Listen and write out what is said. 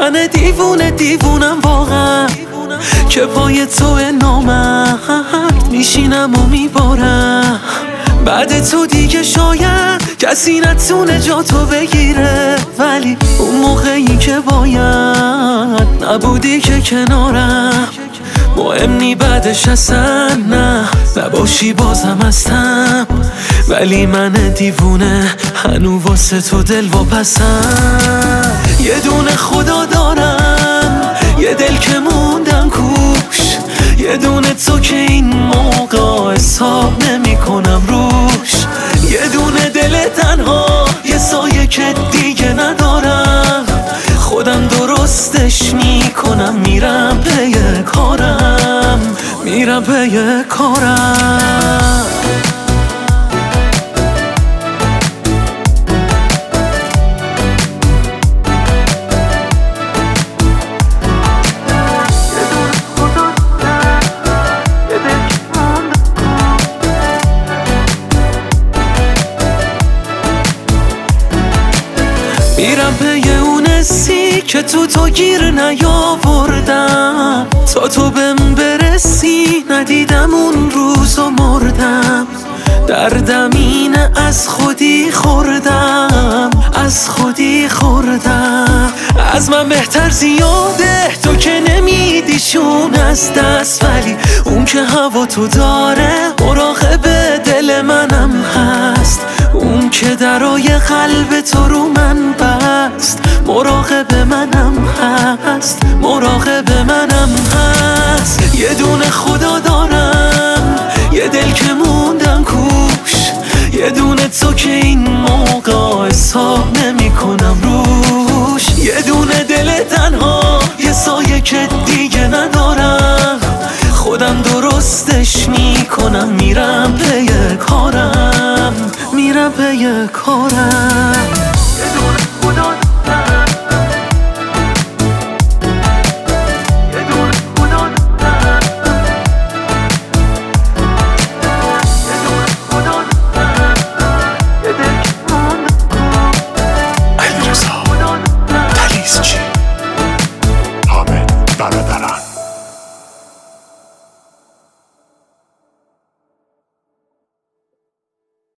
من دیوونم واقعا که پای تو نامرد میشینم و میبارم. بعد تو دیگه شاید کسی نتونه جا تو بگیره، ولی اون موقعی که باید نبودی که کنارم. مهم نی بعدش اصلا نباشی بازم هستم، ولی من دیوونه هنو واسه تو دل واپسم. یه دونه خدا دارم، یه دل که موندم کوش، یه دونه تو که این موقع حساب نمی کنم روش. یه دونه دل تنها، یه سایه که دیگه ندارم، خودم درستش میکنم. میرم پی کارم، میرم پی کارم. میرم پی اون حسی که تو گیر نیاوردم، تا تو بهم برسی ندیدم اون روز و مردم. دردم اینه از خودی خوردم، از خودی خوردم. از من بهتر زیاده تو که نمیدیشون از دست، ولی اون که هوا تو داره مراقب دل منم هست. اون که درای قلب تو رو من بست، مراقب منم هست، مراقب منم هست. یه دونه خدا دارم، یه دل که موندم کوش، یه دونه تو که این موقع حساب نمی کنم روش. یه دونه دل تنها، یه سایه که دیگه ندارم، خودم درستش میکنم. میرم پی کارم، میرم پی کارم. یه دونه خدا